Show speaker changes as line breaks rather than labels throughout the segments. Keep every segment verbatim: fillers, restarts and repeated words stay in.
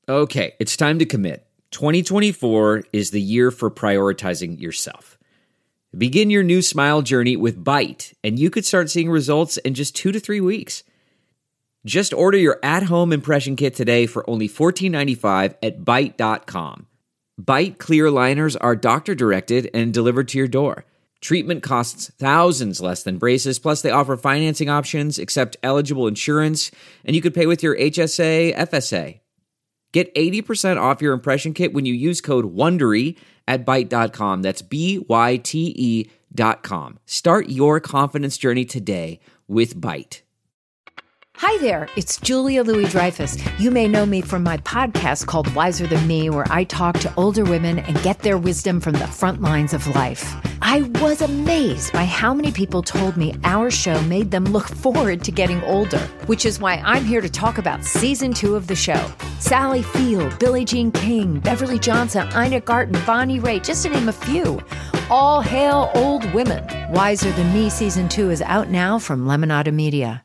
Okay, it's time to commit. twenty twenty-four is the year for prioritizing yourself. Begin your new smile journey with Byte, and you could start seeing results in just two to three weeks. Just order your at-home impression kit today for only fourteen ninety-five at byte dot com. Byte clear aligners are doctor-directed and delivered to your door. Treatment costs thousands less than braces, plus they offer financing options, accept eligible insurance, and you could pay with your H S A, F S A. Get eighty percent off your impression kit when you use code WONDERY at byte dot com. That's B Y T E dot com. Start your confidence journey today with Byte.
Hi there, it's Julia Louis-Dreyfus. You may know me from my podcast called Wiser Than Me, where I talk to older women and get their wisdom from the front lines of life. I was amazed by how many people told me our show made them look forward to getting older, which is why I'm here to talk about season two of the show. Sally Field, Billie Jean King, Beverly Johnson, Ina Garten, Bonnie Raitt, just to name a few. All hail old women. Wiser Than Me season two is out now from Lemonada Media.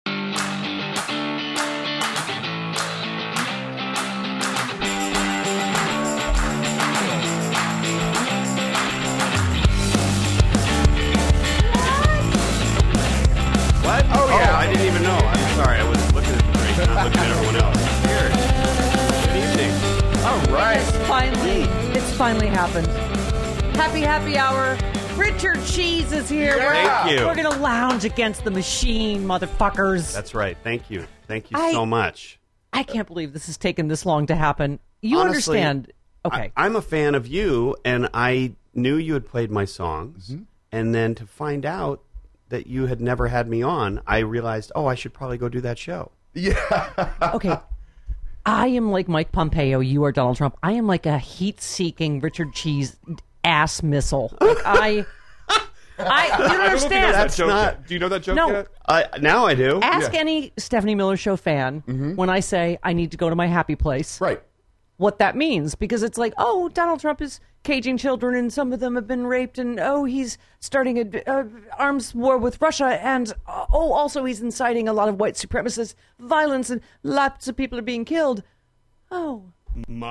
Finally happened. Happy happy hour. Richard Cheese is here.
Yeah. Thank you.
We're going to lounge against the machine, motherfuckers.
That's right. Thank you. Thank you
I,
so much.
I can't believe this has taken this long to happen. You
Honestly,
understand. Okay.
I, I'm a fan of you, and I knew you had played my songs. Mm-hmm. And then to find out that you had never had me on, I realized, oh, I should probably go do that show.
Yeah.
Okay. I am like Mike Pompeo. You are Donald Trump. I am like a heat-seeking Richard Cheese ass missile. Like I, I, you don't understand.
That's
That's not.
yet. Do you know that joke
No.
yet?
I, now I do.
Ask
Yeah.
any Stephanie Miller Show fan
Mm-hmm.
when I say I need to go to my happy place.
Right.
What that means, because it's like, oh, Donald Trump is caging children and some of them have been raped, and oh, he's starting a, a arms war with Russia, and uh, oh, also he's inciting a lot of white supremacist violence and lots of people are being killed. Oh.
My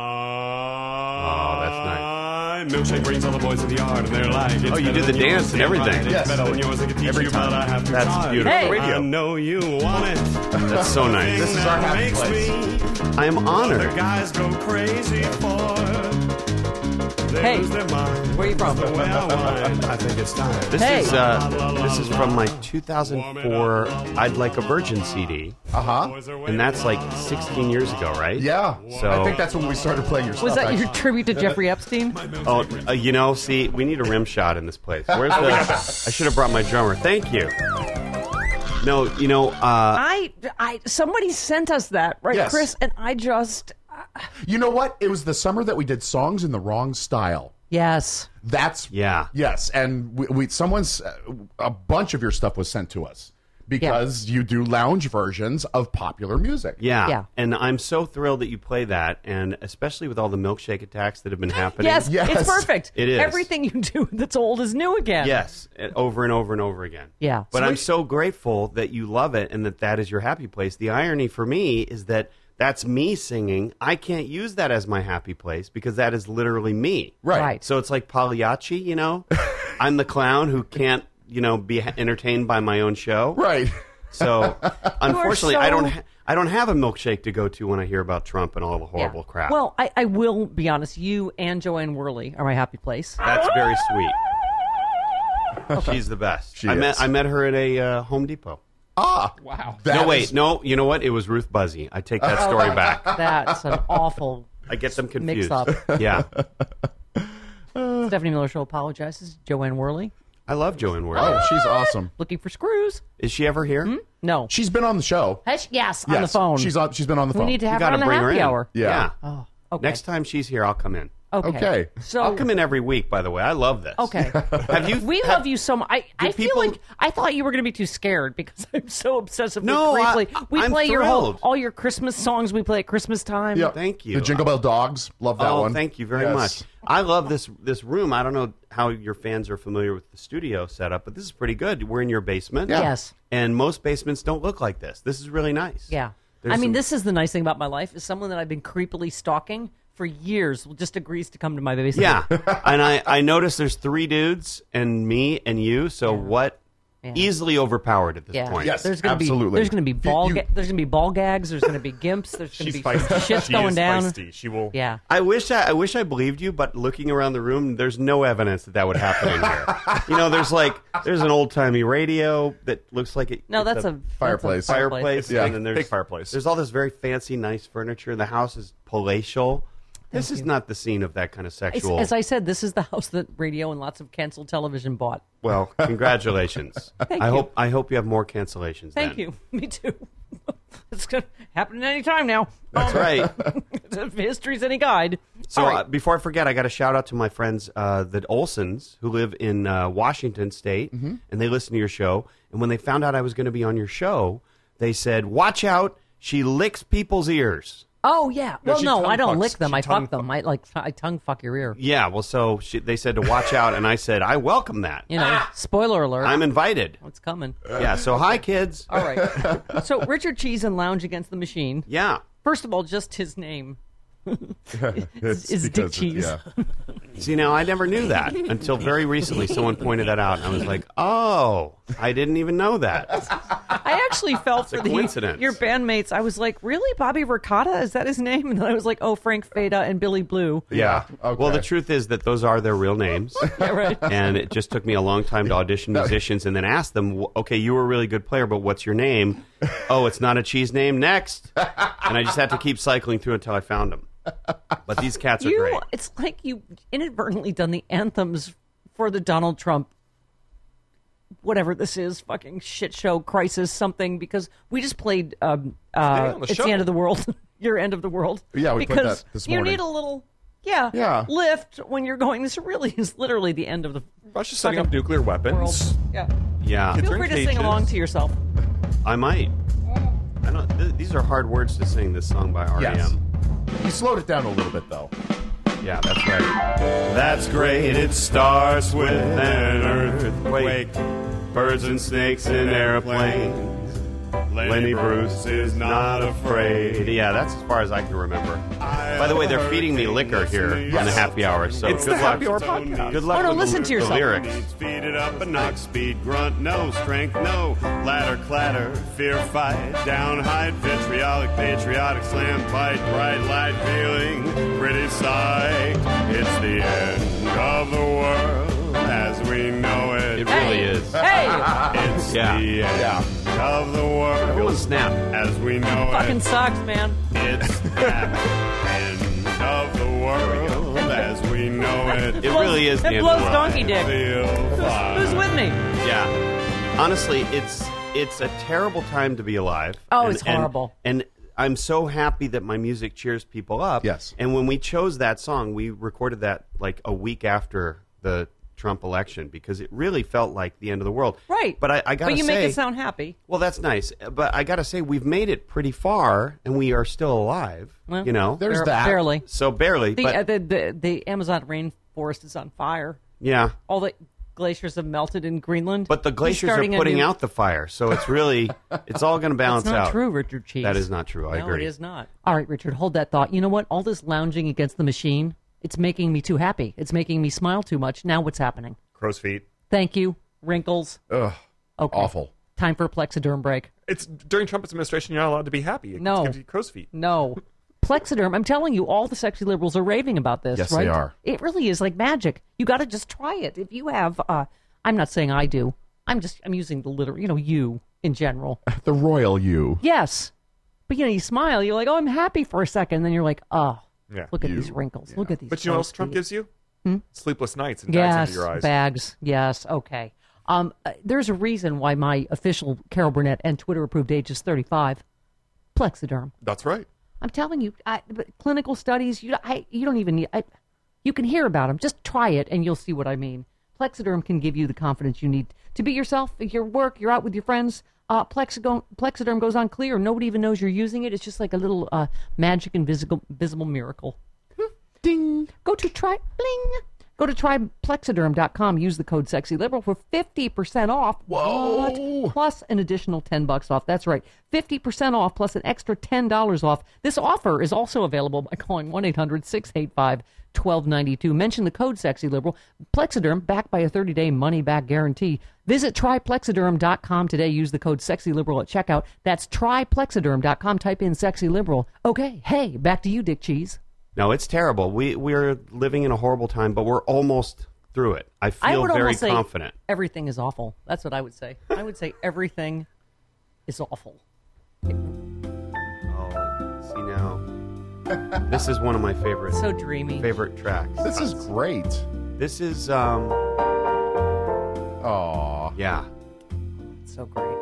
Oh, that's nice.
milkshake brings all the boys in the yard, and they're like, it's
Oh, you
better
do the
than yours,
dance and
damn
everything.
right, it's
Yes.
better than yours, I can teach
Every
you,
time.
but I have to
That's
try.
beautiful.
Hey.
I know you want it.
That's so nice.
This is our happy
Makes
place.
me
I am
other
honored.
guys go crazy for. They
Hey,
lose their mind.
where you from?
The way I wind, I think it's time.
This
Hey.
is uh, this is from my two thousand four I'd Like a Virgin C D,
Uh-huh.
and that's like sixteen years ago, right?
Yeah.
So-
I think that's when we started playing your stuff.
Was that your
actually.
tribute to Jeffrey Epstein?
Oh, uh, you know, see, we need a rim shot in this place. Where's the? I should have brought my drummer. Thank you. No, you know, uh,
I, I, somebody sent us that, right,
Yes.
Chris? And I just,
You know what? It was the summer that we did songs in the wrong style.
yes.
That's
Yeah.
yes, and we, we someone's a bunch of your stuff was sent to us because you do lounge versions of popular music.
yeah.
Yeah.
And I'm so thrilled that you play that, and especially with all the milkshake attacks that have been happening.
Yes,
Yes.
it's perfect.
It is.
Everything you do that's old is new again.
Yes, and over and over and over again.
Yeah.
But
So
I'm
we-
so grateful that you love it and that that is your happy place. The irony for me is that that's me singing. I can't use that as my happy place because that is literally me.
Right.
Right.
So it's like Pagliacci, you know? I'm the clown who can't, you know, be ha- entertained by my own show.
Right.
So unfortunately,
so-
I don't ha- I don't have a milkshake to go to when I hear about Trump and all the horrible
Yeah.
crap.
Well, I, I will be honest. You and Joanne Worley are my happy place.
That's very sweet. She's the best.
She
I met
is.
I met her at a uh, Home Depot.
Ah.
Wow.
That
no, wait,
is-
no. You know what? It was Ruth Buzzy. I take that story back.
That's an awful
I get them confused.
mix-up.
Yeah,
Stephanie Miller Show apologizes. Joanne Worley
I love Joanne Worley.
Oh, she's awesome.
looking for screws.
Is she ever here?
No.
She's been on the show.
Yes, yes, on
Yes,
the phone.
She's on. She's been on the
we
phone.
need to
You
have her
got to
on the
bring her
happy
in.
hour.
Yeah.
Oh, okay.
Next time she's here, I'll come in.
Okay.
Okay.
So
I'll come in every week. By the way, I love this.
Okay.
Have you?
We
have-
love you so much. I, I feel
people-
like I thought you were going to be too scared because I'm so obsessively
No, I-
creepily. We
I'm
play your whole
thrilled.
all your Christmas songs. We play at Christmas time.
Yeah.
Thank you.
The Jingle Bell Dogs. Love that
oh,
one.
thank you very
Yes.
much. I love this this room. I don't know how your fans are familiar with the studio setup, but this is pretty good. We're in your basement.
Yeah.
Yes.
And most basements don't look like this. This is really nice.
Yeah.
There's
I mean,
some-
this is the nice thing about my life is someone that I've been creepily stalking for years just agrees to come to my basement.
Yeah, and I, I noticed there's three dudes and me and you, so what
Yeah.
easily overpowered at this
Yeah.
point.
Yes,
There's gonna
absolutely.
be there's gonna be
You-
ball
you-
ga- there's gonna be ball gags. There's gonna be gimps. There's gonna
She's
be
feisty.
shit
She
going
is
down.
feisty. She will.
Yeah.
I wish I, I wish I believed you, but looking around the room, there's no evidence that that would happen in here. You know, there's like there's an old timey radio that looks like it.
No,
it's
that's a
fireplace.
That's a
fireplace,
Yeah.
and then there's
Big fireplace.
There's all this very fancy, nice furniture. The house is palatial. This is not the scene of that kind of
As,
sexual.
as I said, this is the house that radio and lots of canceled television bought.
Well, congratulations.
Thank
I
you.
hope I hope you have more cancellations.
Thank
then.
you. Me too. It's gonna happen any time now.
That's right.
If history's any guide.
So
All right.
uh, before I forget, I got to shout out to my friends, uh, the Olsons, who live in uh, Washington State,
Mm-hmm.
and they listen to your show. And when they found out I was going to be on your show, they said, "Watch out! She licks people's ears."
Oh yeah.
No,
Well,
she
no,
tongue
I don't
fucks.
lick them.
She
I
tongue
fuck them. I like I tongue fuck your ear.
Yeah, well, so she, they said to watch out, and I said, "I welcome that.
You know. Spoiler alert.
I'm invited."
What's coming?
Yeah. So hi, kids.
All right. So Richard Cheese and Lounge Against the Machine.
Yeah.
First of all, just his name.
It's
is Dick
because it-
Cheese.
yeah.
See, now I never knew that until very recently. Someone pointed that out, and I was like, "Oh, I didn't even know that."
I actually felt
a
for the
coincidence.
your bandmates. I was like, really, Bobby Ricotta? Is that his name? And then I was like, oh, Frank Feda and Billy Blue.
Yeah.
Okay.
Well, the truth is that those are their real names.
Yeah, right.
And it just took me a long time to audition musicians and then ask them, "W- okay, you were a really good player, but what's your name? Oh, it's not a cheese name. Next. And I just had to keep cycling through until I found them. But these cats are
You,
great.
it's like you inadvertently done the anthems for the Donald Trump, whatever this is, fucking shit show crisis something, because we just played. Um, uh,
on the
it's
show.
the end of the world. Your end of the world.
Yeah, we played
because
that this
you
morning.
need a little. Yeah,
Yeah.
lift when you're going. This really is literally the end of the
Russia's setting up
fucking
nuclear
world.
weapons.
Yeah,
Yeah,
Kids
feel
are
free
in
to sing
cages.
along to yourself.
I might. I don't, th- these are hard words to sing, this song by R E M.
Yes. You slowed it down a little bit, though.
Yeah, that's right.
That's great. It starts with an earthquake.
Birds and snakes and airplanes. Lenny Bruce is not afraid. Yeah, that's as far as I can remember. By the way, they're feeding me liquor here on the happy hour, so
It's
good
the
luck.
happy hour podcast.
Good luck
Oh, no,
with
listen
the,
to yourself.
the lyrics.
Feed it up a knock, speed, grunt, no strength, no ladder, clatter, fear, fight, down, hide, vitriolic, patriotic, slam, fight, bright light, feeling, pretty sight. It's the end of the world as we know it.
It really is.
Hey,
It's
Yeah.
the end
Yeah.
of the world
Everyone snap.
as we know
fucking
it.
sucks, man.
It's that end of the world as we know it.
It really is the
It
end
blows
of the world.
donkey dick.
Feel fine.
Who's with me?
Yeah. Honestly, it's it's a terrible time to be alive.
Oh,
And-
it's
and-
horrible.
And, I'm so happy that my music cheers people up.
Yes.
And when we chose that song, we recorded that like a week after the Trump election because it really felt like the end of the world.
Right.
But I, I gotta
But you
say,
make it sound happy.
well, that's nice. But I gotta say, we've made it pretty far, and we are still alive.
Well,
you know,
There's
Bar-
that.
Barely.
so barely.
The,
but
uh, the, the the Amazon rainforest is on fire.
yeah.
All the glaciers have melted in Greenland.
But the
He's
glaciers are
starting a
putting
new-
out the fire, so it's really it's all going to balance
That's not
out.
true, Richard Cheese.
That is not true. I
no,
agree.
it is not. All right, Richard, hold that thought. You know what? All this lounging against the machine, it's making me too happy. It's making me smile too much. Now what's happening?
Crow's feet.
Thank you. Wrinkles.
Ugh.
Okay.
Awful.
Time for a Plexiderm break.
It's during Trump's administration. You're not allowed to be happy. It
No.
gives you crow's feet.
No. Plexiderm, I'm telling you, all the sexy liberals are raving about this,
Yes,
right?
they are.
It really is like magic. You got to just try it. If you have, uh, I'm not saying I do. I'm just, I'm using the literal, you know, you in general.
The royal you.
Yes. But, you know, you smile, you're like, oh, I'm happy for a second. And then you're like, oh,
Yeah.
look at
You.
these wrinkles. Look at these.
But you know what else
crow's
Trump
feet.
gives you? Sleepless nights and bags
Yes,
under your eyes.
bags. Yes, okay. Um, uh, there's a reason why my official Carol Burnett and Twitter-approved age is thirty-five. Plexiderm.
That's right.
I'm telling you, I, but clinical studies, you, I, you don't even need, I, you can hear about them. Just try it and you'll see what I mean. Plexiderm can give you the confidence you need to be yourself. If your work, you're out with your friends, uh, Plexiderm, Plexiderm goes on clear. Nobody even knows you're using it. It's just like a little uh, magic invisible, visible miracle. Ding. Go to try, bling. Go to try plexiderm dot com. Use the code SEXYLIBERAL for fifty percent off.
Whoa.
What? Plus an additional ten bucks off. That's right. fifty percent off plus an extra ten dollars off. This offer is also available by calling one eight hundred six eight five twelve ninety-two. Mention the code SEXYLIBERAL. Plexiderm, backed by a thirty-day money-back guarantee. Visit try plexiderm dot com today. Use the code SEXYLIBERAL at checkout. That's try plexiderm dot com. Type in SEXYLIBERAL. Okay, hey, back to you, Dick Cheese.
No, it's terrible. We we're living in a horrible time, but we're almost through it. I feel
I would
very
almost say
confident.
everything is awful. That's what I would say. I would say everything is awful.
Oh, see now, this is one of my favorite
So dreamy.
favorite tracks.
This is great.
This is um
Aw.
yeah.
So great.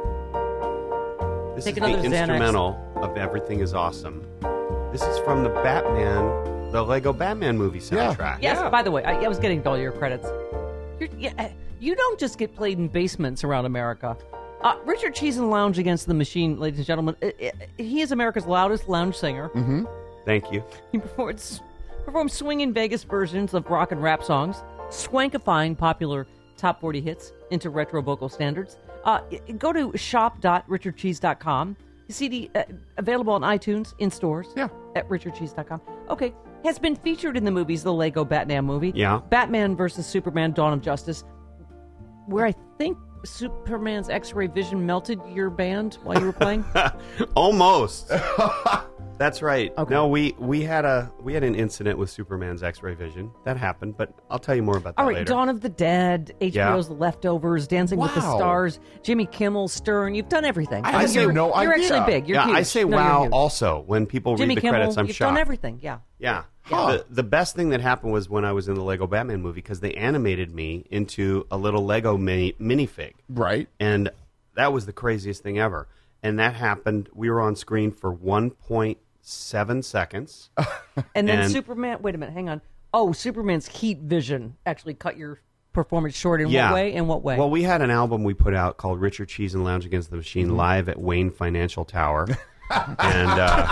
This
Take
is the
another Xanax.
instrumental of Everything Is Awesome. This is from the Batman, the Lego Batman movie soundtrack.
Yes,
Yeah.
by the way, I, I was getting all your credits. You're, yeah, you don't just get played in basements around America. Uh, Richard Cheese and Lounge Against the Machine, ladies and gentlemen. Uh, uh, he is America's loudest lounge singer.
Mm-hmm.
Thank you.
He performs, performs swinging Vegas versions of rock and rap songs, swankifying popular top forty hits into retro vocal standards. Uh, go to shop dot richard cheese dot com. C D uh, available on iTunes, in stores,
Yeah.
at richard cheese dot com. Okay. Has been featured in the movies, the Lego Batman movie.
Yeah.
Batman versus Superman, Dawn of Justice, where I think Superman's X-ray vision melted your band while you were playing.
Almost. That's right.
Okay.
No, we we had a we had an incident with Superman's X-ray vision. That happened, but I'll tell you more about that
All right,
later.
Dawn of the Dead, H B O's The Leftovers, Dancing with the
Wow.
Stars, Jimmy Kimmel, Stern. You've done everything.
I had
you're,
no
You're
idea.
actually big. You're
yeah,
huge.
I say
No, you're
wow
huge.
also when people
Jimmy
read the
Kimmel,
credits. I'm
you've
shocked.
done everything. Yeah.
Yeah.
Huh.
The, the best thing that happened was when I was in the Lego Batman movie because they animated me into a little Lego mini minifig.
Right.
And that was the craziest thing ever. And that happened. We were on screen for one point seven seconds.
And then
And-
Superman. Wait a minute. Hang on. Oh, Superman's heat vision actually cut your performance short. In
yeah.
what way? In what way?
Well, we had an album we put out called Richard Cheese and Lounge Against the Machine
Mm-hmm.
live at Wayne Financial Tower. and uh,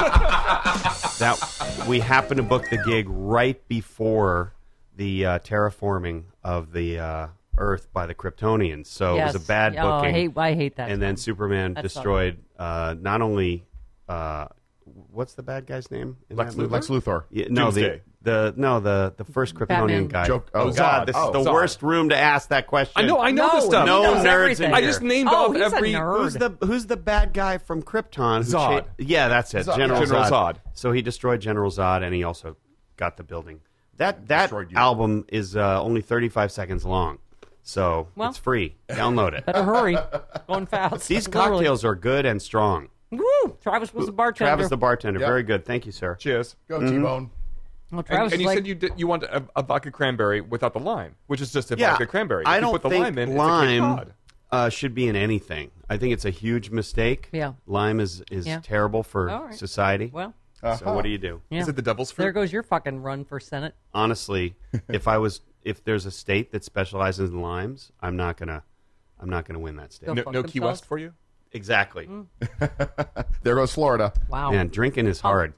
that we happened to book the gig right before the uh, terraforming of the uh, Earth by the Kryptonians. So
yes.
it was a bad
Oh, I
booking.
hate, I hate that.
and then Superman
That sucks.
destroyed uh, not only uh, what's the bad guy's name? in
Lex
that movie?
Luthor?
Lex Luthor.
Yeah, no, the,
Doomsday.
the no the the first Kryptonian
Batman.
guy.
Joke-
oh
oh,
God,
Zod.
this
Oh,
is the
Zod.
worst room to ask that question.
I know, I know
no,
this stuff.
No
he knows
nerds
everything.
in
I
here.
just named
Oh,
off
he's a
every.
nerd.
Who's the Who's the bad guy from Krypton? who
Zod.
cha- yeah, that's it.
Zod.
General,
General
Zod.
Zod.
So he destroyed General Zod, and he also got the building. That that
Destroyed you.
album is uh, only thirty-five seconds long, so
Well.
it's free. Download it.
Better hurry. Going fast.
These
Literally.
cocktails are good and strong.
Woo! Travis was the bartender.
Travis, the bartender,
Yep.
very good. Thank you, sir.
Cheers.
Go
Mm-hmm.
T-Bone.
Well,
And,
Travis
and you
was
said
like,
you did, you want a, a vodka cranberry without the lime, which is just a
Yeah,
vodka cranberry. If
I
you
don't
put the
think
lime in,
lime
it's a Cape Cod.
uh, should be in anything. I think it's a huge mistake.
Yeah.
Lime is, is
Yeah.
terrible for
All right.
society.
well,
So what do you do?
yeah.
Is it the devil's fruit?
There goes your fucking run for Senate.
Honestly, if I was if there's a state that specializes in limes, I'm not gonna I'm not gonna win that state.
Go
no
fuck
no Key
themselves.
West for you?
Exactly.
Mm.
There goes Florida.
Wow.
Man, drinking is hard.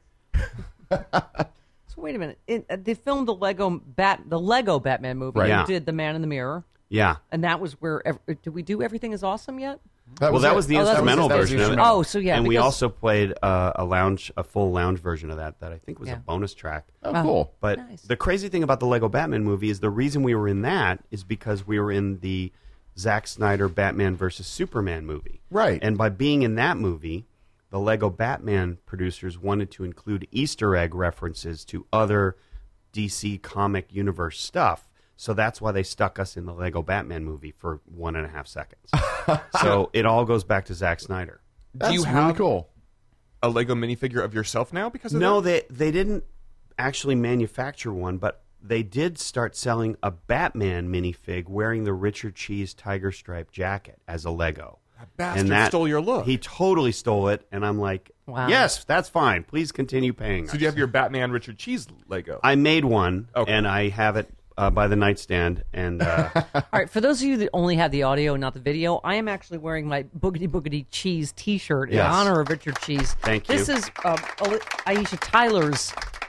So wait a minute. It, uh, they filmed the Lego Bat, the Lego Batman movie.
Right.
You
Yeah.
did The Man in the Mirror,
Yeah.
and that was where. Ev- did we do Everything Is Awesome yet?
That
Well, that
it.
was the
Oh, that was-
instrumental
that was the
version of it.
instrumental.
Oh, so yeah,
and we
because-
also played uh, a lounge, a full lounge version of that. That I think was
Yeah.
a bonus track.
Oh, cool.
But
Nice.
the crazy thing about the Lego Batman movie is the reason we were in that is because we were in the Zack Snyder Batman versus Superman movie.
Right.
And by being in that movie, the Lego Batman producers wanted to include Easter egg references to other D C comic universe stuff. So that's why they stuck us in the Lego Batman movie for one and a half seconds. So it all goes back to Zack Snyder.
That's
Do you
really
have
cool.
a Lego minifigure of yourself now because of
No,
that?
they they didn't actually manufacture one, but they did start selling a Batman minifig wearing the Richard Cheese tiger stripe jacket as a Lego.
That bastard stole your look.
He totally stole it, and I'm like,
Wow.
yes, that's fine. Please continue paying
So
us.
do you have your Batman Richard Cheese Lego?
I made one,
Okay.
and I have it uh, by the nightstand, and uh,
All right, for those of you that only have the audio and not the video, I am actually wearing my Boogity Boogity Cheese T-shirt in
Yes.
honor of Richard Cheese.
Thank
This
you.
is uh, Ali- Aisha Tyler's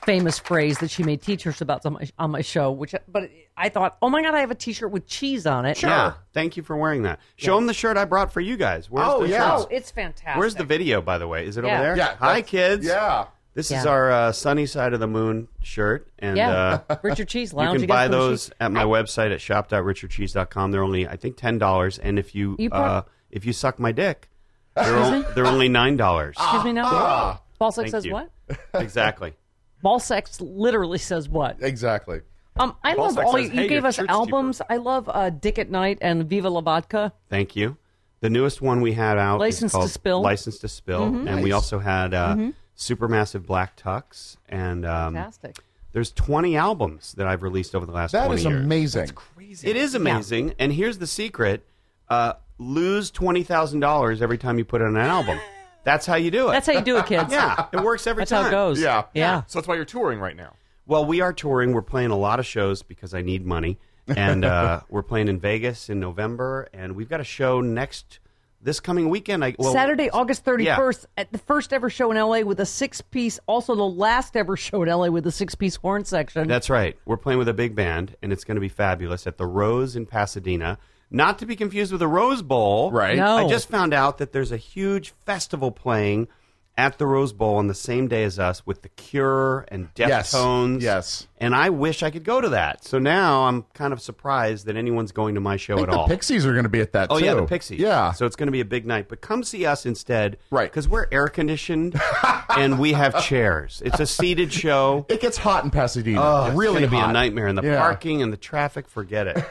famous phrase that she made T-shirts about on my, on my show. Which, but I thought, oh my god, I have a T-shirt with cheese on it.
Yeah, thank you for wearing that. Show them the shirt I brought for you guys. Where's
Oh,
the
yeah.
Oh,
shirt?
it's fantastic.
Where's the video, by the way? Is it
Yeah.
over there?
Yeah,
Hi,
that's-
kids.
Yeah.
This
Yeah.
is our uh, Sunny Side of the Moon shirt. And
Yeah,
uh,
Richard Cheese
you
Lounge.
can
guys
buy
from the
those
Cheese-
at my website at shop dot richard cheese dot com. They're only, I think, ten dollars. And if you,
You
uh,
prob-
if you suck my dick, they're, o- they're only nine dollars.
Excuse me now. Ball sex
Thank
says
you.
what?
Exactly.
Ball sex literally says what?
Exactly.
Um, I
Ball
love
sex
all
says,
you, you
"Hey,
gave
your
us
shirt's
albums. I love uh, Dick at Night and Viva La Vodka.
Thank you. The newest one we had out
License
is
to
called
Spill.
License to Spill. And we
Nice.
also had uh, Supermassive Black Tux. And um,
Fantastic.
there's twenty albums that I've released over the last
That
twenty
is
years.
amazing.
It is amazing. And here's the secret. Uh, lose twenty thousand dollars every time you put on an album. That's how you do it.
That's how you do it, kids.
yeah, it works every
That's
time.
how it goes.
Yeah.
Yeah.
So that's why you're touring right now.
Well, we are touring. We're playing a lot of shows because I need money. And uh, we're playing in Vegas in November. And we've got a show next, this coming weekend. I, well,
Saturday, August thirty-first, at the first ever show in L A with a six-piece, also the last ever show in L A with a six-piece horn section.
That's right. We're playing with a big band, and it's going to be fabulous at the Rose in Pasadena. Not to be confused with the Rose Bowl.
Right.
No.
I just found out that there's a huge festival playing at the Rose Bowl on the same day as us with The Cure and
Yes.
Deftones.
Yes.
And I wish I could go to that. So now I'm kind of surprised that anyone's going to my show
I think
at
the
all.
Pixies are going to be at that,
Oh,
too.
yeah, the Pixies.
Yeah.
So it's going to be a big night. But come see us instead.
Right.
Because we're air conditioned and we have chairs. It's a seated show.
It gets hot in Pasadena.
Oh, it's
really
going to be
hot.
a nightmare. And the
Yeah.
parking and the traffic, forget it.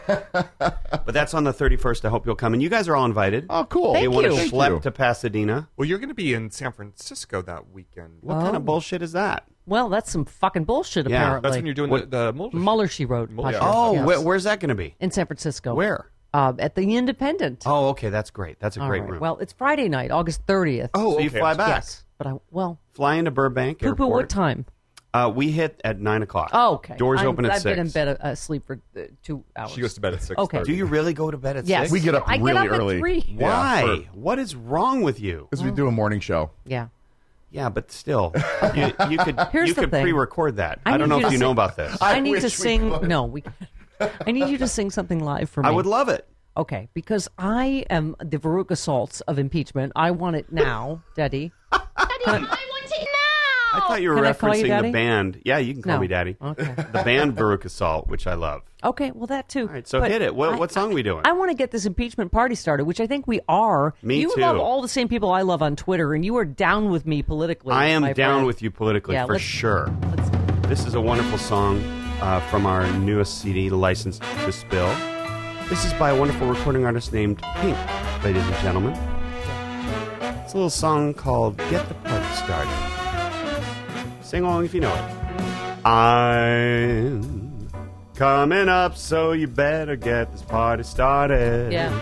But that's on the thirty-first. I hope you'll come. And you guys are all invited.
Oh, cool.
Thank
you want to
you.
Thank
schlep
you.
to Pasadena?
Well, you're going to be in San Francisco that weekend.
What kind of bullshit is that?
Well, that's some fucking bullshit,
Yeah.
apparently.
That's when you're doing
What-
the, the Mulder
Mueller, She Wrote.
Mueller,
podcast.
yeah.
Oh,
Yes.
wh- where's that going to be?
In San Francisco.
Where?
Uh, at the Independent.
Oh, okay. That's great. That's a
All
great
right.
room.
Well, it's Friday night, August thirtieth.
Oh,
so you
okay.
fly back.
yes. But I, well,
Fly into Burbank
poo poo,
Airport.
what time?
Uh, we hit at nine o'clock.
Oh, okay.
Doors
I'm,
open at
I've
six.
been in bed uh, asleep for uh, two hours.
She goes to bed at six.
Okay.
Do you really go to bed at
Yes.
six?
We get up
I
really
get up
early.
at three.
Yeah,
Why?
for-
What is wrong with you?
Because we do a morning show.
Yeah.
Yeah, but still, you, you could
Here's
you
the
could
thing.
pre-record that.
I
I, don't
need
know
you
if
to
you know
sing-
about this.
I,
I
need
wish
to
we
sing.
could.
No, we. I need you to sing something live for me.
I would love it.
Okay, because I am the Veruca Salts of impeachment. I want it now, Daddy.
Daddy, I want it now!
I thought you were
Can I call you
referencing
Daddy?
the band. Yeah, you can call
No.
me Daddy.
Okay.
The band Veruca Salt, which I love.
Okay, well that too.
All right, so
But
hit it. What,
I-
what song are we doing?
I want to get this impeachment party started, which I think we are.
Me
you
too.
love all the same people I love on Twitter, and you are down with me politically.
I am
my
down
friend.
with you politically
Yeah,
for
let's-
sure.
Let's,
This is a wonderful song uh, from our newest C D, License to Spill. This is by a wonderful recording artist named Pink, ladies and gentlemen. It's a little song called Get the Party Started. Sing along if you know it. I'm coming up, so you better get this party started.
yeah.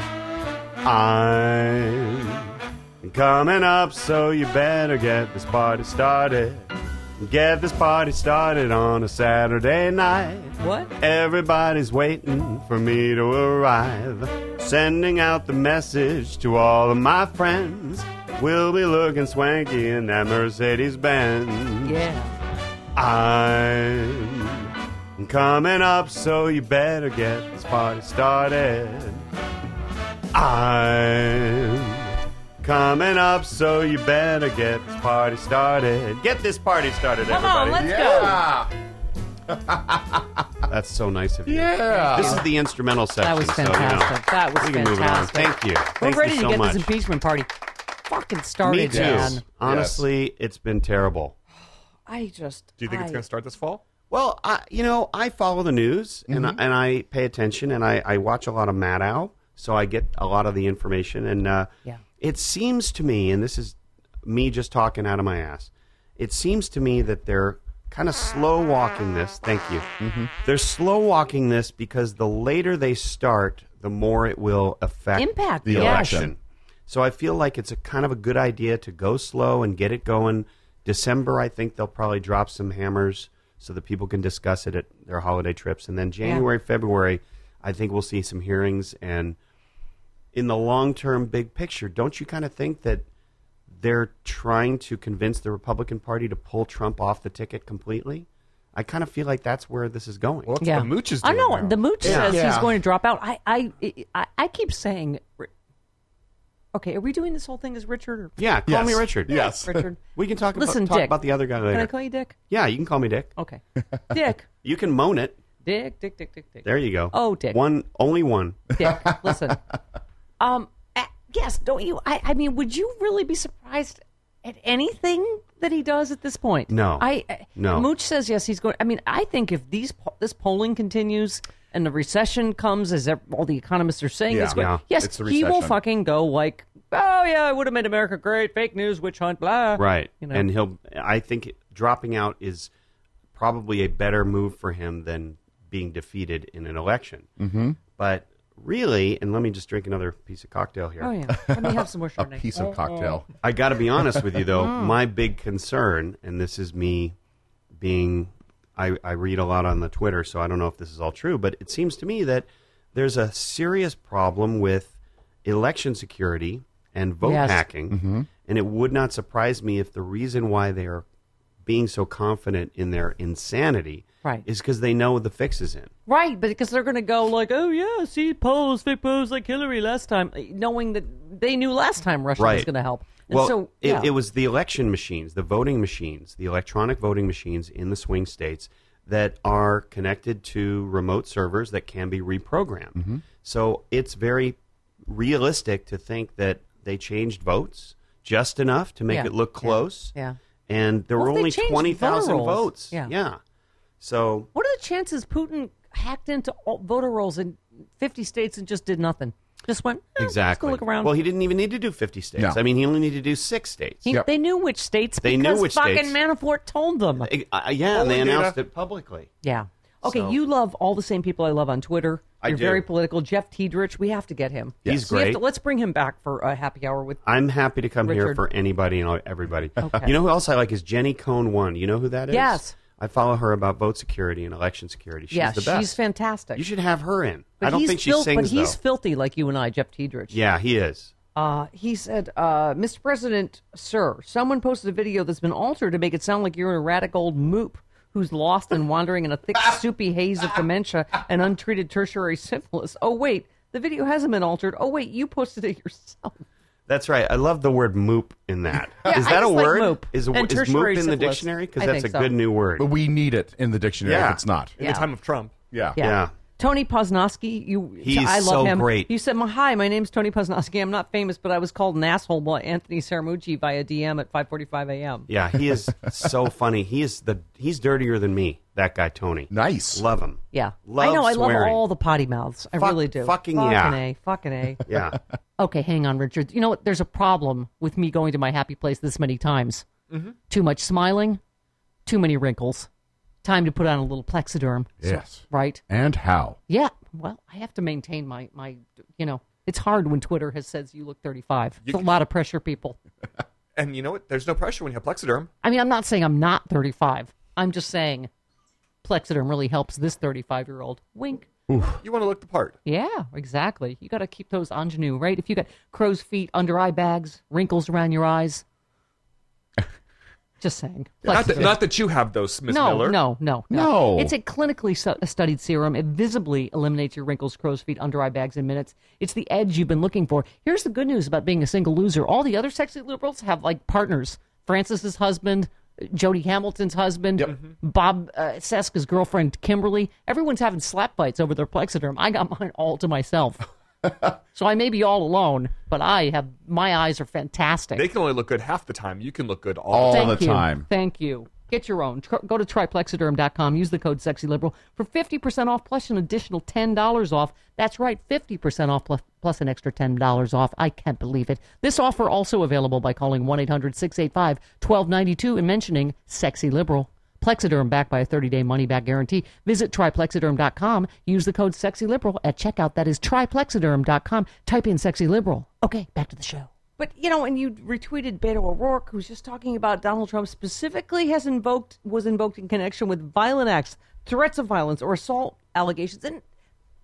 I'm coming up, so you better get this party started. Get this party started on a Saturday night.
What?
Everybody's waiting for me to arrive. Sending out the message to all of my friends. We'll be looking swanky in that Mercedes Benz.
Yeah.
I'm coming up, so you better get this party started. I'm coming up, so you better get this party started. Get this party started,
Come
everybody.
on, let's
Yeah.
That's so nice of you.
Yeah.
This is the instrumental section.
That was
so, you know,
fantastic. that was
we can move it on.
fantastic.
Thank you.
We're
Thank
ready
you
to
so
get
much.
this impeachment party fucking started,
Me too.
man.
Honestly, it's been terrible.
I just.
Do you think
I,
it's going to start this fall?
Well, I, you know, I follow the news and I, and I pay attention and I, I watch a lot of Maddow, so I get a lot of the information. And uh,
Yeah.
it seems to me, and this is me just talking out of my ass, it seems to me that they're kind of slow walking this. Thank you. Mm-hmm. They're slow walking this because the later they start, the more it will affect
Impact,
the
yes.
election. So I feel like it's a kind of a good idea to go slow and get it going. December, I think they'll probably drop some hammers so that people can discuss it at their holiday trips. And then January, February, I think we'll see some hearings. And in the long-term big picture, don't you kind of think that they're trying to convince the Republican Party to pull Trump off the ticket completely. I kind of feel like that's where this is going.
Well, that's
Yeah.
what Mooch is
I
doing
know
now.
the Mooch
Yeah.
says he's
Yeah.
going to drop out. I, I, I, I keep saying, okay, are we doing this whole thing as Richard? Or
Yeah, call
Yes.
me Richard.
Yes.
Richard.
We can talk,
Listen,
about, talk
Dick.
about the other guy later.
Can I call you Dick?
Yeah, you can call me Dick.
Okay, Dick,
You can moan it.
Dick, Dick, Dick, Dick, Dick.
There you go.
Oh, Dick.
One, only one.
Dick, listen. Um, uh, yes, don't you? I, I mean, would you really be surprised at anything that he does at this point?
No.
I uh,
No.
Mooch says yes. He's going. I mean, I think if these po- this polling continues and the recession comes, as ev- all the economists are saying,
Yeah.
it's going.
Yeah.
Yes,
It's the
he will
recession.
fucking go like, oh yeah, I would have made America great. Fake news, witch hunt, blah.
Right.
You know.
And he'll, I think dropping out is probably a better move for him than being defeated in an election. Mm-hmm. But really, and let me just drink another piece of cocktail here.
Oh yeah. Let me have some more
A
Chardonnay.
piece of cocktail.
I got to be honest with you, though. My big concern, and this is me being, I, I read a lot on the Twitter, so I don't know if this is all true, but it seems to me that there's a serious problem with election security and vote
Yes.
hacking. And it would not surprise me if the reason why they are being so confident in their insanity
Right.
is because they know the fix is in.
Right, but because they're going to go like, oh yeah, see polls, fake polls like Hillary last time, knowing that they knew last time Russia was
Right.
going to help. And
Well,
so,
it,
yeah.
it was the election machines, the voting machines, the electronic voting machines in the swing states that are connected to remote servers that can be reprogrammed.
Mm-hmm.
So it's very realistic to think that they changed votes just enough to make
Yeah.
it look close.
Yeah.
And there
Well,
were
they
only
changed
twenty thousand
voter rolls.
votes.
Yeah.
yeah. So
What are the chances Putin hacked into all voter rolls in fifty states and just did nothing? Just went, eh,
exactly.
let's go look around.
Well, he didn't even need to do fifty states.
No.
I mean, he only needed to do six states.
He-
Yep.
They knew which states
They knew
because
which
fucking
states.
Manafort told them.
Uh, uh, yeah, and they announced it publicly.
Yeah. Okay,
So-
you love all the same people I love on Twitter.
I
You're
do.
very political. Jeff Tiedrich, we have to get him.
He's
We have
great.
to- let's bring him back for a happy hour with.
I'm happy to come here
Richard.
for anybody and everybody.
Okay.
You know who else I like is Jenny Cohn One. You know who that is?
Yes.
I follow her about vote security and election security. She's
yeah,
the best.
she's fantastic.
You should have her in.
But
I don't
he's
think she
fil-
sings
But he's
though.
filthy like you and I, Jeff Tiedrich.
Yeah, he is.
Uh, he said, uh, Mister President, sir, someone posted a video that's been altered to make it sound like you're an erratic old moop who's lost and wandering in a thick, soupy haze of dementia and untreated tertiary syphilis. Oh, wait, the video hasn't been altered. Oh, wait, you posted it yourself.
That's right. I love the word moop in that.
Yeah,
is
I
that a
just like
word?
moop.
Is, a,
And
is
tertiary
moop in the
syphilis.
dictionary? Because
I
that's a
think so.
good new word.
But we need it in the dictionary
Yeah.
if it's not.
In
Yeah.
the time of Trump.
Yeah.
Yeah.
Yeah.
Tony Posnowski, you,
He's
I love
so
him.
great.
You said, "Hi, my name's Tony Posnowski. I'm not famous, but I was called an asshole by Anthony Saramucci via D M at five forty-five a.m."
Yeah, he is so funny. He is the he's dirtier than me. That guy Tony.
Nice.
Love him.
Yeah,
Love
I know. I love
swearing.
all the potty mouths. I
Fuck-
really do.
fucking
fucking
yeah.
a, fucking a.
Yeah.
Okay, hang on, Richard. You know what? There's a problem with me going to my happy place this many times.
Mm-hmm.
Too much smiling, too many wrinkles. Time to put on a little Plexiderm.
Yes.
Right?
And how?
Yeah. Well, I have to maintain my, my you know, it's hard when Twitter has says you look thirty-five. It's a lot of pressure, people.
And you know what? There's no pressure when you have Plexiderm.
I mean, I'm not saying I'm not thirty-five. I'm just saying Plexiderm really helps this thirty-five-year-old. Wink.
You want to look the part.
Yeah, exactly. You got to keep those ingenue, right? If you got crow's feet, under eye bags, wrinkles around your eyes. Just saying.
Not that,
Plexiderm.
not that you have those, Miss
no,
Miller.
no, no,
No.
It's a clinically su- studied serum. It visibly eliminates your wrinkles, crow's feet, under eye bags in minutes. It's the edge you've been looking for. Here's the good news about being a single loser. All the other sexy liberals have like partners. Francis's husband, Jody Hamilton's husband, Bob uh, Seska's girlfriend, Kimberly. Everyone's having slap fights over their Plexiderm. I got mine all to myself. So I may be all alone, but I have my eyes are fantastic.
They can only look good half the time. You can look good all,
All
the time.
Thank
the
you.
time.
Thank you. Get your own. Tr- go to try plexiderm dot com. Use the code SEXYLIBERAL for fifty percent off plus an additional ten dollars off. That's right, fifty percent off plus, plus an extra ten dollars off. I can't believe it. This offer also available by calling one eight hundred six eight five one two nine two and mentioning Sexy Liberal. Plexiderm backed by a thirty-day money-back guarantee. Visit try plexiderm dot com. Use the code SEXYLIBERAL at checkout. That is try plexiderm dot com. Type in SEXYLIBERAL. Okay, back to the show. But, you know, and you retweeted Beto O'Rourke, who's just talking about Donald Trump specifically has invoked, was invoked in connection with violent acts, threats of violence, or assault allegations. And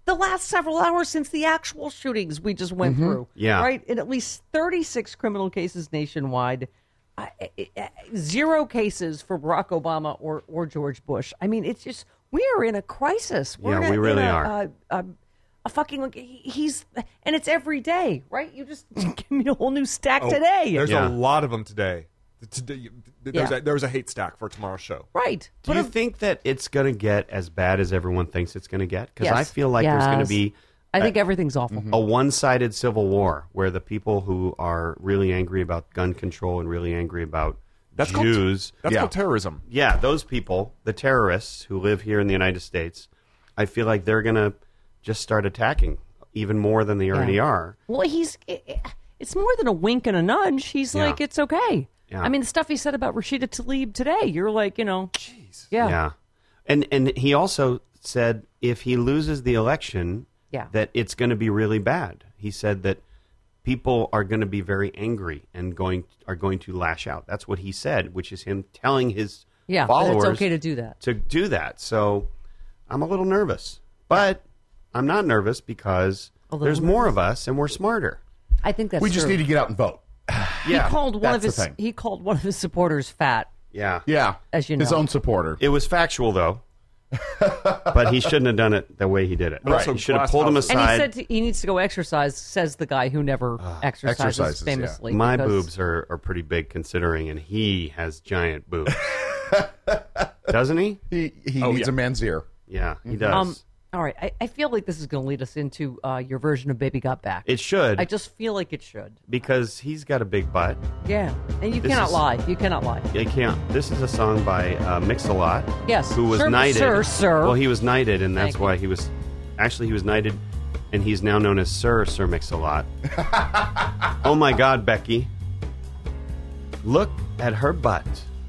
the last several hours since the actual shootings we just went through.
Yeah.
Right? In at least thirty-six criminal cases nationwide. I, I, I, zero cases for Barack Obama or, or George Bush. I mean, it's just, we are in a crisis. We're
Yeah,
in a,
we really
in a,
are.
A, a, a fucking, like, he- he's, and it's every day, right? You just give me a whole new stack
Oh,
today.
There's
Yeah.
a lot of them today. Today, there's,
Yeah.
a, there's a hate stack for tomorrow's show.
Right.
Do you think that it's going to get as bad as everyone thinks it's going to get? Because
Yes.
I feel like there's going to
Yes.
be
I think everything's awful.
a one-sided civil war where the people who are really angry about gun control and really angry about
That's
Jews,
Called, that's
Yeah.
called terrorism.
yeah, those people, the terrorists who live here in the United States, I feel like they're going to just start attacking even more than they already
Yeah.
are.
Well, he's, it- it's more than a wink and a nudge. He's
Yeah.
like, it's okay.
Yeah.
I mean, the stuff he said about Rashida Tlaib today, you're like, you know, jeez. Yeah.
Yeah. And and he also said if he loses the election,
Yeah.
that it's going to be really bad. He said that people are going to be very angry and going are going to lash out. That's what he said, which is him telling his
Yeah, but
followers
it's okay to do that.
to do that. So I'm a little nervous. But I'm not nervous because
little
there's more of us and we're smarter.
I think that's
We just
true.
need to get out and vote.
He
Yeah.
called one of
that's the
his
thing.
he called one of his supporters fat.
Yeah.
Yeah.
As you
His
know.
own supporter.
It was factual though. But he shouldn't have done it the way he did it.
But also
He should have
glass
pulled him
houses.
And he
aside.
said to, he needs to go exercise, says the guy who never exercises,
exercises, yeah.
famously.
My
because-
boobs are, are pretty big considering, and he has giant boobs. Doesn't he?
He, he
Oh,
needs
yeah.
a man's ear.
Yeah, he does.
Um, all right, I, I feel like this is going to lead us into uh, your version of Baby Got Back.
it should,
I just feel like it should.
because he's got a big butt.
Yeah, and you
This
cannot
is-
lie. You cannot lie.
I can't. This is a song by uh, Mix-a-Lot.
Yes,
Who was
sir,
knighted.
sir, sir.
Well, he was knighted, and that's
Thank you.
why he was... Actually, he was knighted, and he's now known as Sir, Sir Mix-a-Lot. Oh, my God, Becky. Look at her butt.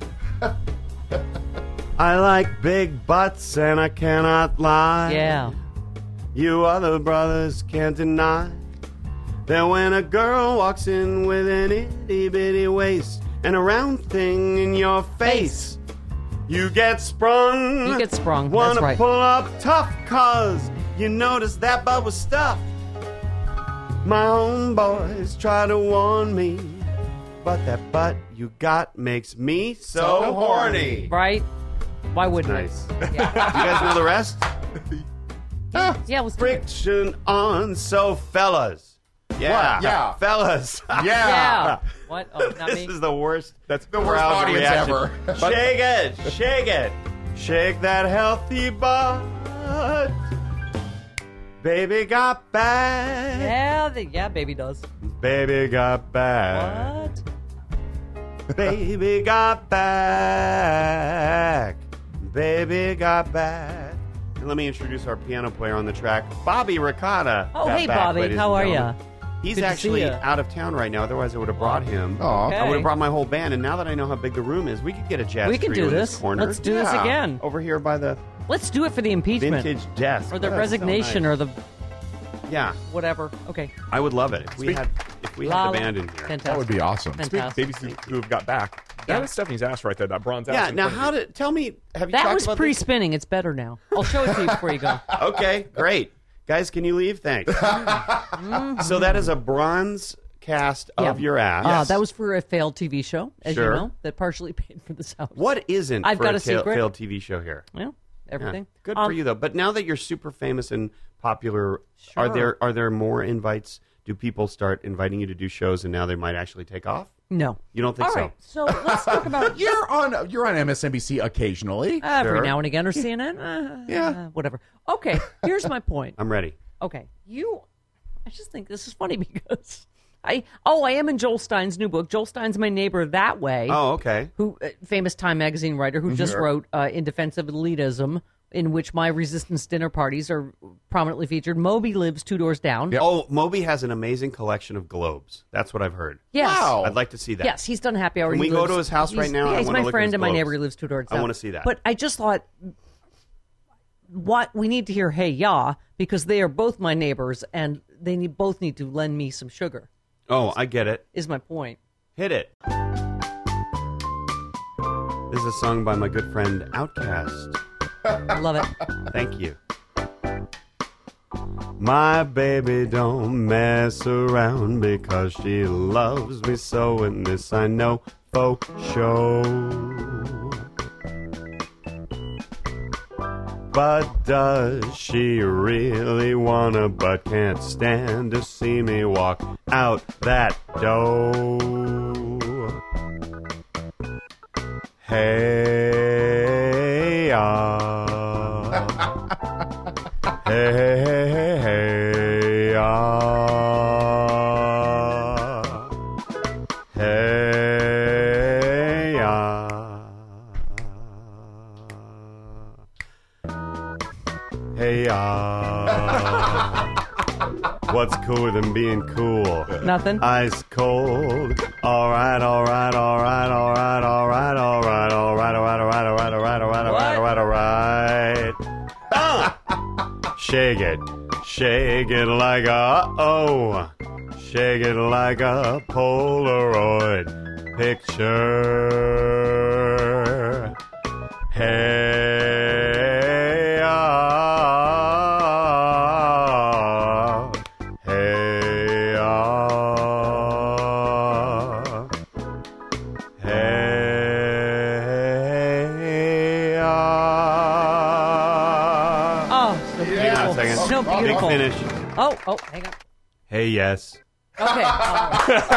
I like big butts, and I cannot lie.
Yeah.
You other brothers can't deny that when a girl walks in with an itty bitty waist and a round thing in your face, you get sprung.
You get sprung,
Wanna
that's right.
pull up tough cause you notice that butt was stuffed. My homeboys try to warn me, but that butt you got makes me so,
So
horny.
Right? Why wouldn't
Nice.
it?
Do you guys know the rest?
Yeah, let's do it.
Friction on, so fellas. Yeah.
What? Yeah.
Fellas.
Yeah.
Yeah. What? Oh, not
This
me.
is the worst.
That's the worst
crowd
audience
reaction.
ever.
Shake it. Shake it. Shake that healthy butt. Baby got back.
Yeah, the, yeah, baby does.
Baby got back.
What?
Baby got back. Baby got back. And let me introduce our piano player on the track, Bobby Ricotta.
Oh,
Got
hey,
back,
Bobby.
ladies
How
and
are
gentlemen.
ya?
He's
Good to
actually
see ya.
out of town right now. Otherwise, I would have brought him.
Aw.
Okay.
I would have brought my whole band. And now that I know how big the room is, we could get a jazz
We can
trio
do
in
this.
corner.
Let's do this
Yeah.
again.
Over here by the
Let's do it for the impeachment.
vintage desk.
Or the
Oh, that's so
resignation
nice.
or the
Yeah,
whatever. Okay.
I would love it if we
Speak-
had if we
La-
had the band in here.
Fantastic.
That would be awesome.
Fantastic.
Babies who, who have got back. That was Stephanie's ass right there, that bronze ass.
Yeah.
in
Now,
front of
how
you.
did tell me? Have you
That
talked
was
about this?
pre-spinning. It's better now. I'll show it to you before you go.
Okay, great. Guys, can you leave? Thanks. So that is a bronze cast of
Yeah.
your ass.
Uh, that was for a failed T V show, as
Sure.
you know, that partially paid for this house.
What isn't
I've
for
got
a
a
tail-
secret.
failed T V show here?
Well,
Yeah.
everything.
Good
Um,
for you though. But now that you're super famous and popular, are
Sure.
there are there more invites? Do people start inviting you to do shows and now they might actually take off?
No.
You don't think
All
so?
right, so let's talk about
You're on you're on M S N B C occasionally.
every
Sure.
now and again or C N N. Uh,
Yeah.
uh, whatever. Okay, here's my point.
I'm ready.
Okay, you. I just think this is funny because I. Oh, I am in Joel Stein's new book. Joel Stein's my neighbor that way.
Oh, okay.
Who uh, famous Time magazine writer who just wrote uh, In Defense of Elitism, in which my resistance dinner parties are prominently featured. Moby lives two doors down.
Oh, Moby has an amazing collection of globes. That's what I've heard.
Yes.
Wow.
I'd like to see that.
Yes, he's done happy hour.
Can
He
we go
lives-
to his house right
he's-
now?
Yeah,
I
he's
wanna
my
look at
friend
his
and my
globes.
neighbor. He lives two doors
I
down.
wanna see that.
But I just thought, what we need to hear, hey ya, because they are both my neighbors and they need, both need to lend me some sugar.
Oh, I get it.
Is my point.
Hit it. This is a song by my good friend Outkast.
I love it.
Thank you.
My baby don't mess around because she loves me so, and this I know for sure. But does she really wanna, but can't stand to see me walk out that door? Hey, ah. Hey, hey, hey, hey, hey, ah. Hey, ah. Hey, ah. What's cooler than being cool?
Nothing.
Ice cold. All right, all right, all right, all right, all right, all right, all right, all right, all right, all right, all right, all right, all right, all right, all right. Shake it, shake it like a oh, shake it like a Polaroid picture. Hey, ah, hey, ah, hey, ah.
Oh, so
Hang on a
beautiful.
second.
So
Big
beautiful.
finish.
Oh, oh, hang on.
Hey, yes.
Okay. Oh,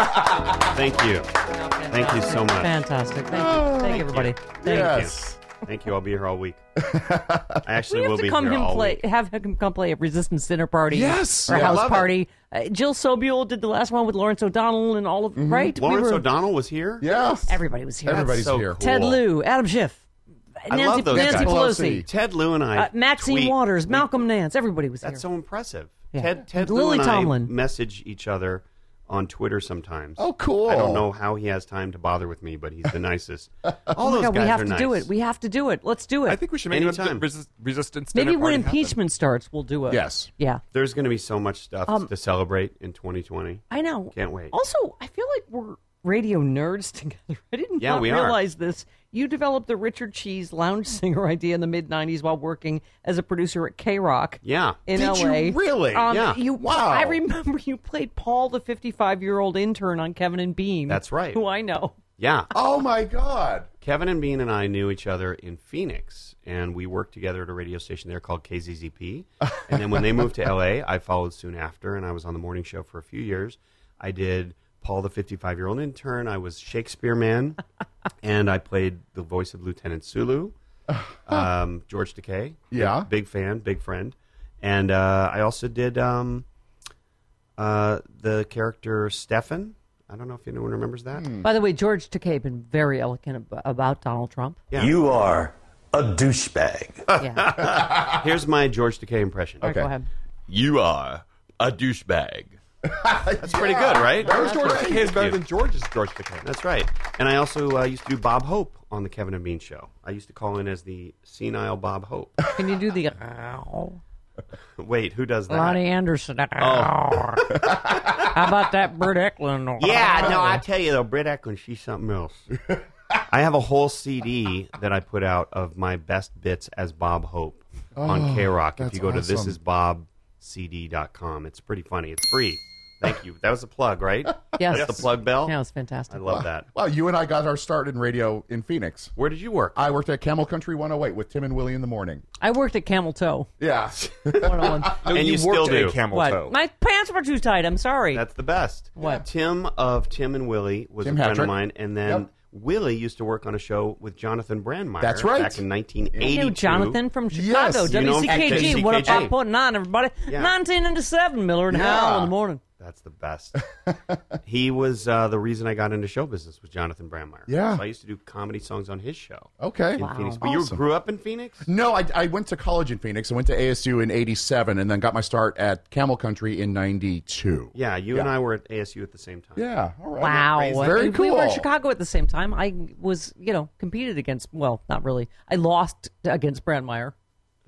Thank you. Thank you so much.
fantastic. Thank you. Thank you, everybody. Thank
Yes.
Thank you. I'll be here all week. I actually
We have
will
to
be
come
here
him
all
play,
week.
have him come play a Resistance dinner party.
Yes.
or a
Yeah, I
house
love it.
party. Uh, Jill Sobule did the last one with Lawrence O'Donnell and all of right. We
Lawrence
were-
O'Donnell was here?
Yes.
Everybody was here.
Everybody's
so
here.
cool.
Ted Lieu, Adam Schiff,
I
Nancy,
love those
Nancy
guys.
Pelosi,
Ted Lieu and I
uh, Maxine
tweet.
Waters, Malcolm Nance. Everybody was
That's
here.
so impressive.
Yeah.
Ted, Ted
And
Lieu
Lily
and
Tomlin.
I message each other on Twitter sometimes.
Oh, cool.
I don't know how he has time to bother with me, but he's the nicest. All
Oh my
those
God,
guys
we have
are
to
nice.
do it. We have to do it. Let's do it.
I think we should make
Anytime.
the resist- resistance.
Maybe
dinner
when
party happen.
impeachment starts, we'll do it.
Yes.
Yeah.
There's going to be so much stuff
Um,
to celebrate in twenty twenty.
I know.
Can't wait.
Also, I feel like we're radio nerds together. I didn't
Yeah,
not
we are.
realize this. You developed the Richard Cheese lounge singer idea in the mid nineties while working as a producer at K-Rock.
Yeah.
In
Did
L
you
A.
really?
Um,
Yeah.
You,
Wow.
I remember you played Paul, the fifty-five-year-old intern on Kevin and Bean.
That's right.
Who I know.
Yeah.
Oh, my God.
Kevin and Bean and I knew each other in Phoenix, and we worked together at a radio station there called K Z Z P. And then when they moved to L A, I followed soon after, and I was on the morning show for a few years. I did Paul, the fifty-five-year-old intern. I was Shakespeare Man, and I played the voice of Lieutenant Sulu, um, George Takei.
Yeah.
Big, big fan, big friend. And uh, I also did um, uh, the character Stefan. I don't know if anyone remembers that.
By the way, George Takei been very eloquent ab- about Donald Trump.
Yeah.
You are a douchebag.
Yeah.
Here's my George Takei impression.
All right, go ahead.
You are a douchebag.
That's pretty good, right?
That was George
great.
Takei is better than George's George Takei.
That's right. And I also uh, used to do Bob Hope on the Kevin and Bean show. I used to call in as the senile Bob Hope.
Can you do the
Wait, who does that?
Lonnie Anderson?
Oh.
How about that Bert Eklund?
Yeah, no, I tell you though, Britt Eklund, she's something else. I have a whole C D that I put out of my best bits as Bob Hope on K-Rock. If
that's
you go to
awesome.
this is bob c d dot com, it's pretty funny. It's free. Thank you. That was a plug, right?
Yes.
That's the plug bell?
Yeah, it was fantastic.
I love that.
Well, you and I got our start in radio in Phoenix.
Where did you work?
I worked at Camel Country one oh eight with Tim and Willie in the morning.
I worked at Camel Toe.
Yeah.
one oh one.
No,
And you still
worked
do.
at Camel
What?
Toe.
My pants were too tight. I'm sorry.
That's the best.
What?
Tim of Tim and Willie was
Tim
a friend
Hattrick.
of mine, and then
Yep.
Willie used to work on a show with Jonathan Brandmeier.
That's right.
Back in nineteen
I
eighty-two.
knew Jonathan from
Yes.
Chicago.
You
know him
W C K
from
G. What up,
W C K G.
I'm putting on, everybody?
Yeah.
nineteen ninety-seven, Miller and
Yeah.
Howell in the morning.
That's the best. He was uh, the reason I got into show business was Jonathan Brandmeier.
Yeah.
So I used to do comedy songs on his show.
Okay.
In Phoenix. But you
Awesome.
grew up in Phoenix?
No, I, I went to college in Phoenix. I went to A S U in eighty-seven and then got my start at Camel Country in ninety-two.
Yeah, you and I were at A S U at the same time.
Yeah. All right.
Wow.
Very
We-
cool.
We were in Chicago at the same time. I was, you know, competed against, well, not really. I lost against Brandmeier.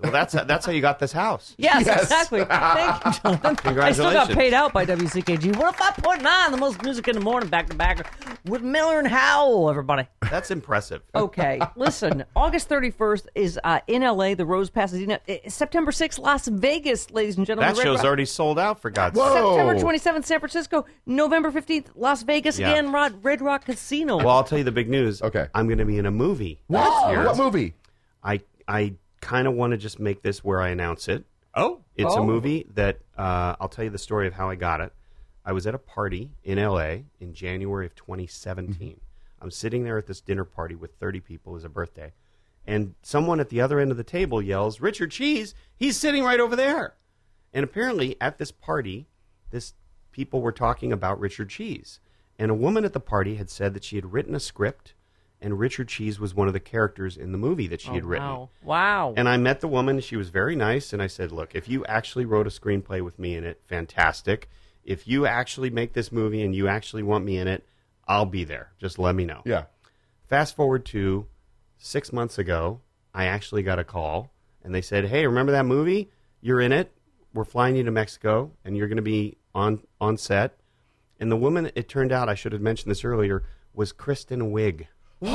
Well, that's that's how you got this house.
Yes,
Yes.
exactly. Thank you, Jonathan. I still got
Congratulations.
paid out by W C K G. What if I put on the most music in the morning back to back with Miller and Howell, everybody?
That's impressive.
Okay, listen, August thirty-first is uh, in L A, the Rose Pasadena. Uh, September sixth, Las Vegas, ladies and gentlemen.
That
Red
show's
Rock.
already sold out, for God's
Whoa.
sake.
September twenty-seventh, San Francisco. November fifteenth, Las Vegas
Yeah.
again, Rod, Red Rock Casino.
Well, I'll tell you the big news.
Okay.
I'm going to be in a movie.
What?
next year.
What movie?
I I kind of want to just make this where I announce it.
Oh,
It's
Oh.
a movie that uh, I'll tell you the story of how I got it. I was at a party in L A in January of twenty seventeen. I'm sitting there at this dinner party with thirty people as a birthday, and someone at the other end of the table yells, "Richard Cheese! He's sitting right over there!" And apparently, at this party, this people were talking about Richard Cheese, and a woman at the party had said that she had written a script, and Richard Cheese was one of the characters in the movie that she had written.
Wow. Wow.
And I met the woman. She was very nice. And I said, look, if you actually wrote a screenplay with me in it, fantastic. If you actually make this movie and you actually want me in it, I'll be there. Just let me know.
Yeah.
Fast forward to six months ago, I actually got a call. And they said, hey, remember that movie? You're in it. We're flying you to Mexico. And you're going to be on, on set. And the woman, it turned out, I should have mentioned this earlier, was Kristen Wiig.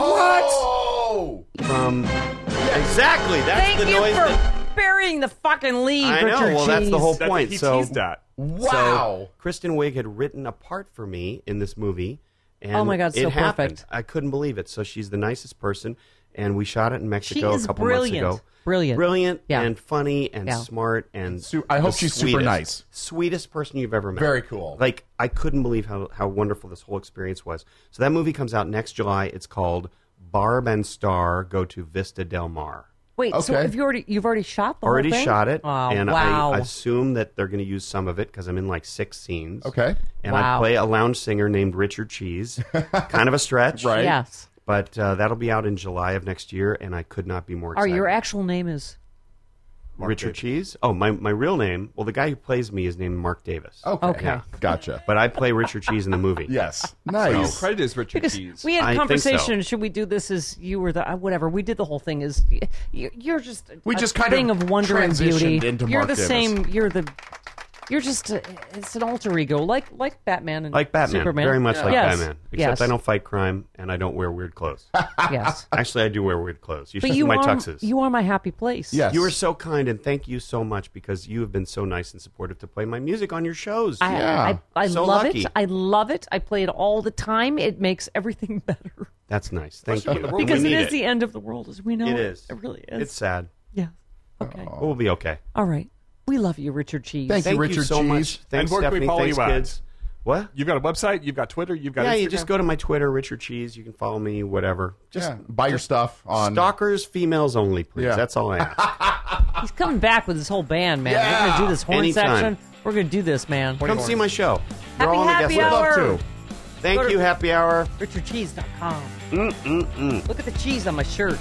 What?
From exactly. That's
Thank
the
you
noise.
for
that,
burying the fucking lead,
I know.
Richard
Well, that's the
Cheese.
whole
that's
point.
he
So,
teased that.
Wow.
so Kristen Wiig had written a part for me in this movie. And
Oh, my God,
it
so
happened.
perfect.
I couldn't believe it. So she's the nicest person, and we shot it in Mexico
She is
a couple
brilliant.
months ago.
Brilliant.
Brilliant
Yeah.
and funny and
Yeah.
smart and
Su- I hope
the
she's super
sweetest-
nice.
Sweetest person you've ever met.
Very cool.
Like, I couldn't believe how, how wonderful this whole experience was. So that movie comes out next July. It's called Barb and Star Go to Vista Del Mar.
Wait, so
Okay.
have you already you've already shot the
Already
whole thing?
shot it,
Oh,
and
wow.
I assume that they're going to use some of it because I'm in like six scenes.
Okay.
And I
Wow.
play a lounge singer named Richard Cheese. Kind of a stretch,
Right.
Yes.
But uh, that'll be out in July of next year, and I could not be more
Or
excited.
your actual name is
Richard Cheese? Oh, my, my real name, well, the guy who plays me is named Mark Davis.
Okay.
Okay.
Yeah. Gotcha.
But I play Richard Cheese in the movie.
Yes.
Your
Nice.
credit is Richard
because
Cheese.
we had
I
a
think
conversation.
so.
Should we do this as you were the uh, whatever? We did the whole thing. Is you're, you're just
We
a
just kind
thing
of
of wonder and
transitioned
beauty.
into
you're
Mark
the
Davis.
same. You're the. You're just. A, it's an alter ego, like like Batman and
Like Batman.
Superman.
Very much like
Yes.
Batman. Except
yes.
I don't fight crime, and I don't wear weird clothes.
Yes.
Actually, I do wear weird clothes. You should
But
see
you
my
are
tuxes.
you are my happy place.
Yes.
You were so kind, and thank you so much because you have been so nice and supportive to play my music on your shows.
I,
Yeah.
I, I
So
love
lucky.
it. I love it. I play it all the time. It makes everything better.
That's nice. Thank
Especially
you.
when the world
Because
we
it
need
is the end of the world as we know
It
it.
is.
It really is.
It's sad.
Yeah. Okay.
But we'll be okay.
All right. We love you, Richard Cheese.
Thank you,
Thank
Richard
so
Cheese.
much. Thanks,
And where can we
Stephanie.
follow
Thanks,
you at?
kids. What?
You've got a website. You've got Twitter. You've got
Yeah,
Instagram.
you just go to my Twitter, Richard Cheese. You can follow me, whatever. Just
Yeah. Buy your stuff on.
stalkers, females only, please.
Yeah.
That's all I ask.
He's coming back with his whole band, man. We're
Yeah.
going to do this horn
Anytime.
section. We're going to do this, man.
Come see my show.
Happy
You're all on the
happy
guest list.
hour.
Love to.
Thank
Go to-
you, Happy Hour.
richard cheese dot com. Look at the cheese on my shirt.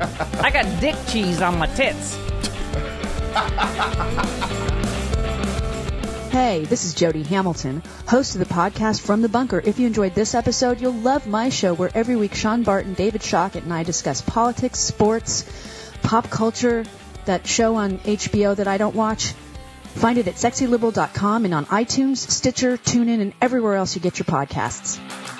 I got dick cheese on my tits.
Hey, this is Jody Hamilton, host of the podcast From the Bunker. If you enjoyed this episode, you'll love my show where every week Sean Barton, David Shockett, and I discuss politics, sports, pop culture, that show on H B O that I don't watch. Find it at sexy liberal dot com and on iTunes, Stitcher, TuneIn, and everywhere else you get your podcasts.